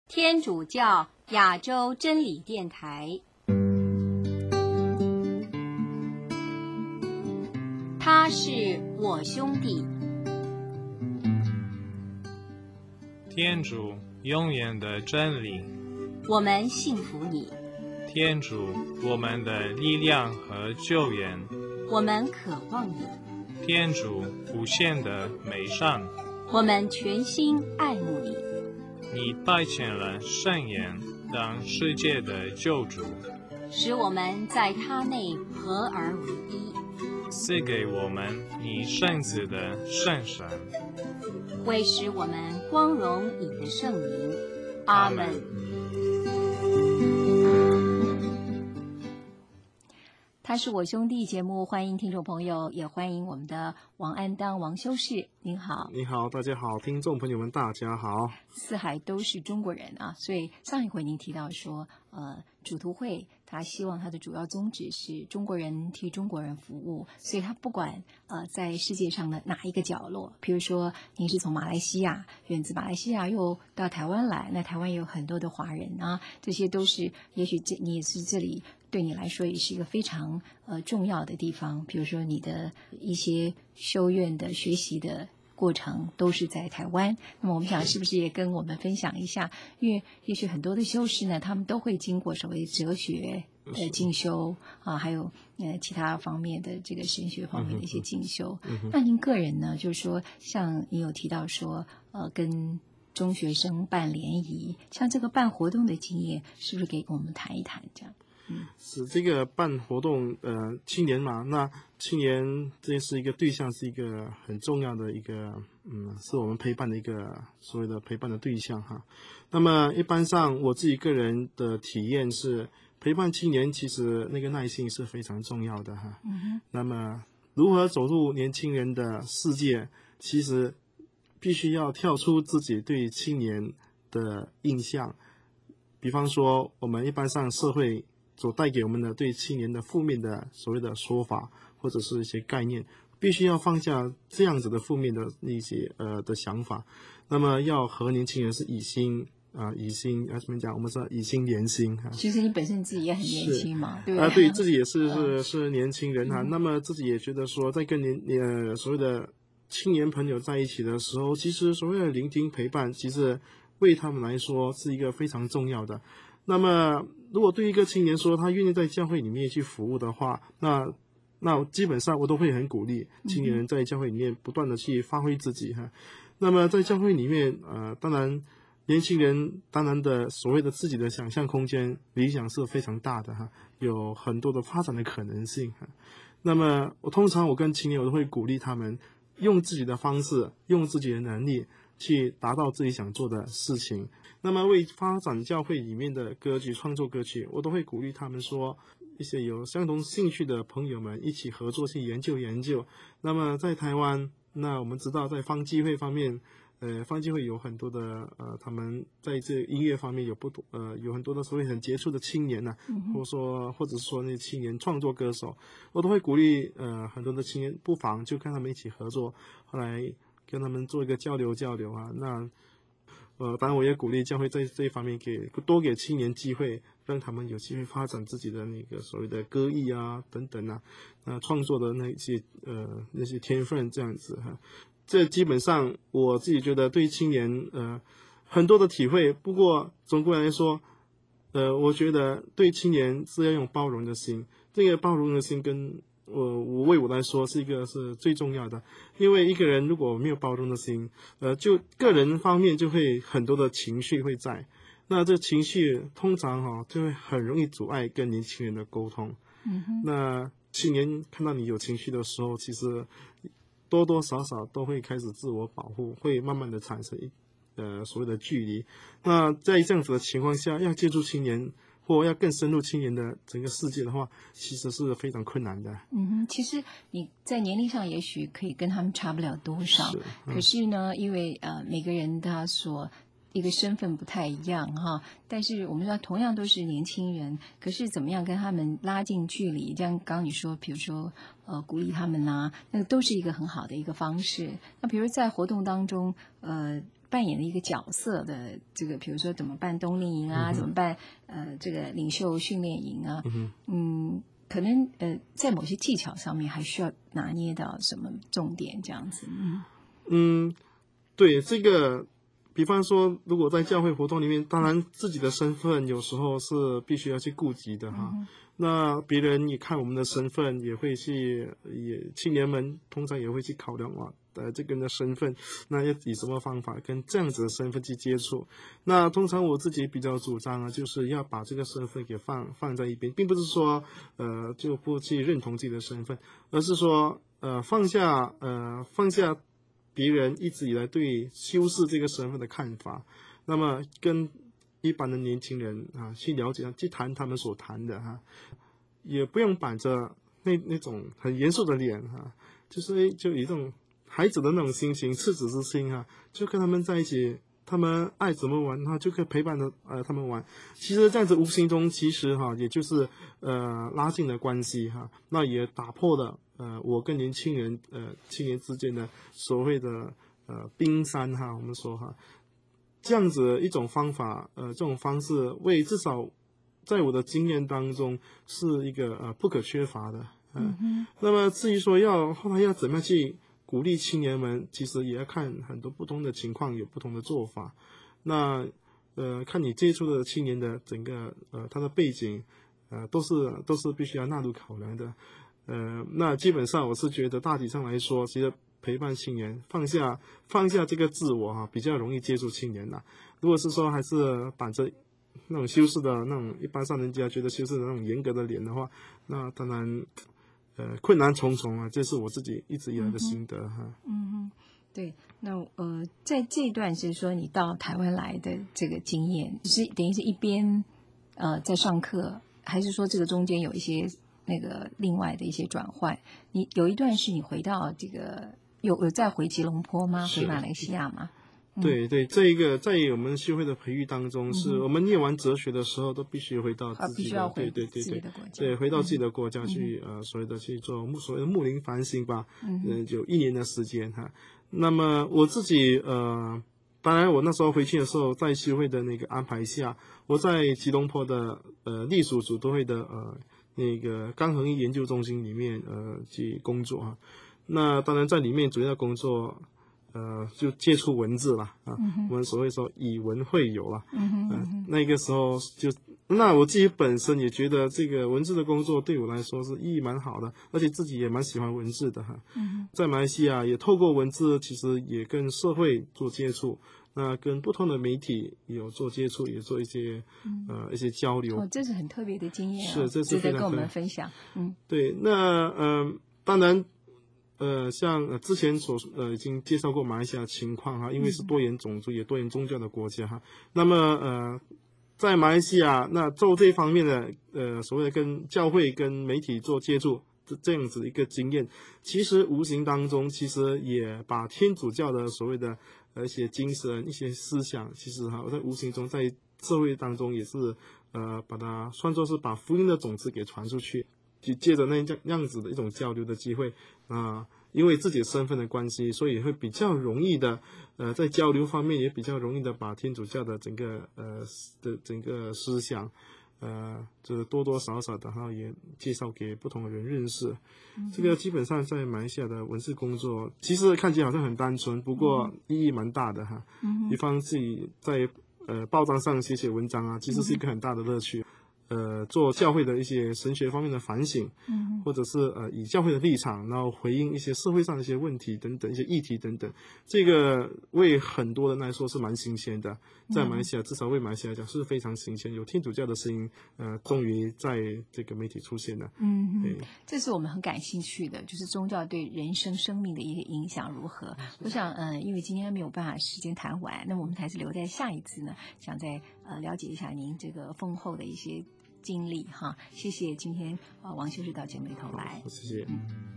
天主教亚洲真理电台，他是我兄弟。 天主永远的真理， 我们信服你。 天主我们的力量和救援， 我们渴望你。 天主无限的美善， 我们全心爱慕你。 你派遣了圣言当世界的救主， 使我们在他内合而为一， 赐给我们你圣子的圣神， 为使我们光荣你的圣名。阿们。他是我兄弟节目，欢迎听众朋友，也欢迎我们的王安当王修士。您好。 你好，大家好，听众朋友们大家好。 四海都是中国人啊，所以上一回您提到说，主徒会他希望他的主要宗旨是中国人替中国人服务，所以他不管在世界上的哪一个角落，比如说您是从马来西亚远自马来西亚又到台湾来，那台湾也有很多的华人啊，这些都是也许你也是这里对你来说也是一个非常重要的地方，比如说你的一些修院的学习的过程都是在台湾。那么我们想是不是也跟我们分享一下，因为也许很多的修士呢，他们都会经过所谓哲学的进修啊，还有其他方面的这个神学方面的一些进修。那您个人呢，就是说像你有提到说跟中学生办联谊，像这个办活动的经验，是不是可以跟我们谈一谈这样？ 是这个办活动，青年嘛，那青年这是一个对象，是一个很重要的一个，是我们陪伴的一个所谓的陪伴的对象哈。那么一般上我自己个人的体验是，陪伴青年其实那个耐心是非常重要的哈。那么如何走入年轻人的世界，其实必须要跳出自己对青年的印象，比方说我们一般上社会所带给我们的对青年的负面的所谓的说法或者是一些概念，必须要放下这样子的负面的一些的想法，那么要和年轻人是以心怎么讲？我们说以心连心哈。 其实你本身自己也很年轻嘛，对吧？对自己也是年轻人哈。那么自己也觉得说，在跟所谓的青年朋友在一起的时候，其实所谓的聆听陪伴，其实为他们来说是一个非常重要的。那么如果对一个青年说他愿意在教会里面去服务的话，那基本上我都会很鼓励青年人在教会里面不断的去发挥自己哈。那么在教会里面当然年轻人当然的所谓的自己的想象空间理想是非常大的哈，有很多的发展的可能性哈。那么通常我跟青年我都会鼓励他们用自己的方式，用自己的能力去达到自己想做的事情。那么为发展教会里面的歌曲创作歌曲，我都会鼓励他们说，一些有相同兴趣的朋友们一起合作去研究。那么在台湾，那我们知道在方济会方面，方济会有很多的他们在这音乐方面有很多的所谓很杰出的青年呐，或者说那青年创作歌手，我都会鼓励很多的青年不妨就跟他们一起合作，后来跟他们做一个交流啊。那当然我也鼓励教会在这一方面多给青年机会，让他们有机会发展自己的那个所谓的歌艺啊等等啊，创作的那些天分这样子哈。这基本上我自己觉得对青年很多的体会。不过总归来说，我觉得对青年是要用包容的心，这个包容的心跟我为我来说是最重要的。因为一个人如果没有包容的心，就个人方面就会很多的情绪会在，那这情绪通常就会很容易阻碍跟年轻人的沟通。那青年看到你有情绪的时候，其实多多少少都会开始自我保护，会慢慢的产生所谓的距离。那在这样子的情况下，要接触青年或要更深入青年的整个世界的话，其实是非常困难的。 其实你在年龄上也许可以跟他们差不了多少，可是呢，因为每个人他所一个身份不太一样哈，但是我们说同样都是年轻人，可是怎么样跟他们拉近距离，像刚刚你说比如说鼓励他们啊，那个都是一个很好的一个方式。那比如在活动当中扮演的一个角色的这个，比如说怎么办冬令营啊，怎么办这个领袖训练营啊，可能在某些技巧上面还需要拿捏到什么重点这样子。 对这个。比方说，如果在教会活动里面，当然自己的身份有时候是必须要去顾及的哈。那别人也看我们的身份，青年们通常也会去考量这个人的身份，那要以什么方法跟这样子的身份去接触？那通常我自己比较主张就是要把这个身份给放在一边，并不是说就不去认同自己的身份，而是说放下别人一直以来对修士这个身份的看法，那么跟一般的年轻人去了解，去谈他们所谈的也不用板着那种很严肃的脸就以一种孩子的那种心情，赤子之心就跟他们在一起，他们爱怎么玩就可以陪伴着他们玩。其实这样子无形中其实也就是拉近了关系那也打破了我跟青年之间的所谓的冰山我们说这样子一种方法这种方式至少在我的经验当中是一个不可缺乏的那么至于说后来要怎么样去鼓励青年们，其实也要看很多不同的情况，有不同的做法。那看你接触的青年的整个他的背景都是必须要纳入考量的。那基本上我是觉得大体上来说，其实陪伴青年放下这个自我比较容易接触青年如果是说还是板着那种修士的那种一般上人家觉得修士的那种严格的脸的话，那当然困难重重这是我自己一直以来的心得对，那在这一段就是说你到台湾来的这个经验，是等于是一边在上课，还是说这个中间有一些那个另外的一些转换？你有一段是你回到这个有再回吉隆坡吗？回马来西亚吗？ 对，这一个在我们修会的培育当中，是我们念完哲学的时候都必须回到自己的回到自己的国家去所谓的去做所谓的牧灵反省吧，有1年的时间那么我自己当然我那时候回去的时候，在修会的那个安排下，我在吉隆坡的隶属主都会的那个刚恒毅研究中心里面去工作那当然在里面主要工作就接触文字了我们所谓说以文会友了那个时候那我自己本身也觉得这个文字的工作对我来说是意义蛮好的，而且自己也蛮喜欢文字的在马来西亚也透过文字其实也跟社会做接触，那跟不同的媒体有做接触，也做一些一些交流这是很特别的经验这是值得跟我们分享对，那当然像之前已经介绍过马来西亚的情况因为是多元种族也多元宗教的国家那么在马来西亚那做这方面的所谓的跟教会跟媒体做接触这样子的一个经验，其实无形当中其实也把天主教的所谓的一些精神一些思想，其实在无形中在社会当中也是把它算作是把福音的种子给传出去，就借着那样子的一种交流的机会因为自己的身份的关系，所以会比较容易的在交流方面也比较容易的把天主教的整个整个思想就是多多少少的也介绍给不同的人认识这个基本上在马来西亚的文字工作其实看起来好像很单纯，不过意义蛮大的比方自己在报章上写文章其实是一个很大的乐趣做教会的一些神学方面的反省或者是以教会的立场然后回应一些社会上的一些问题等等一些议题等等，这个为很多人来说是蛮新鲜的，在马来西亚至少为马来西亚来讲是非常新鲜，有天主教的声音终于在这个媒体出现了这是我们很感兴趣的，就是宗教对人生生命的一个影响如何。我想因为今天没有办法时间谈完，那我们还是留在下一次呢，想再了解一下您这个丰厚的一些经历谢谢今天王修士到节目里头来， 谢谢